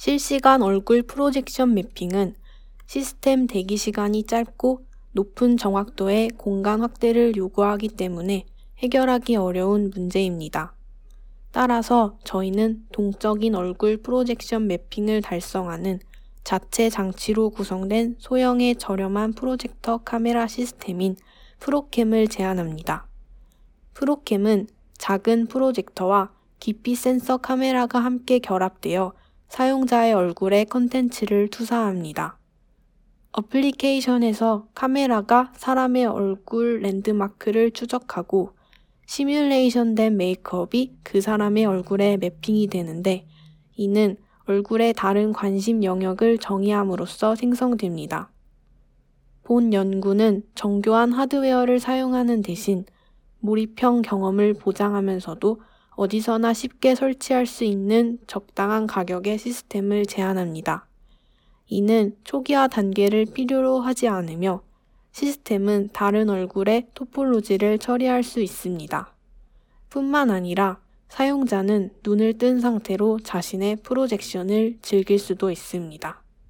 실시간 얼굴 프로젝션 매핑은 시스템 대기 시간이 짧고 높은 정확도의 공간 확대를 요구하기 때문에 해결하기 어려운 문제입니다. 따라서 저희는 동적인 얼굴 프로젝션 매핑을 달성하는 자체 장치로 구성된 소형의 저렴한 프로젝터 카메라 시스템인 프로캠을 제안합니다. 프로캠은 작은 프로젝터와 깊이 센서 카메라가 함께 결합되어 사용자의 얼굴에 컨텐츠를 투사합니다. 어플리케이션에서 카메라가 사람의 얼굴 랜드마크를 추적하고 시뮬레이션된 메이크업이 그 사람의 얼굴에 매핑이 되는데, 이는 얼굴의 다른 관심 영역을 정의함으로써 생성됩니다. 본 연구는 정교한 하드웨어를 사용하는 대신 몰입형 경험을 보장하면서도 어디서나 쉽게 설치할 수 있는 적당한 가격의 시스템을 제안합니다. 이는 초기화 단계를 필요로 하지 않으며 시스템은 다른 얼굴의 토폴로지를 처리할 수 있습니다. 뿐만 아니라 사용자는 눈을 뜬 상태로 자신의 프로젝션을 즐길 수도 있습니다.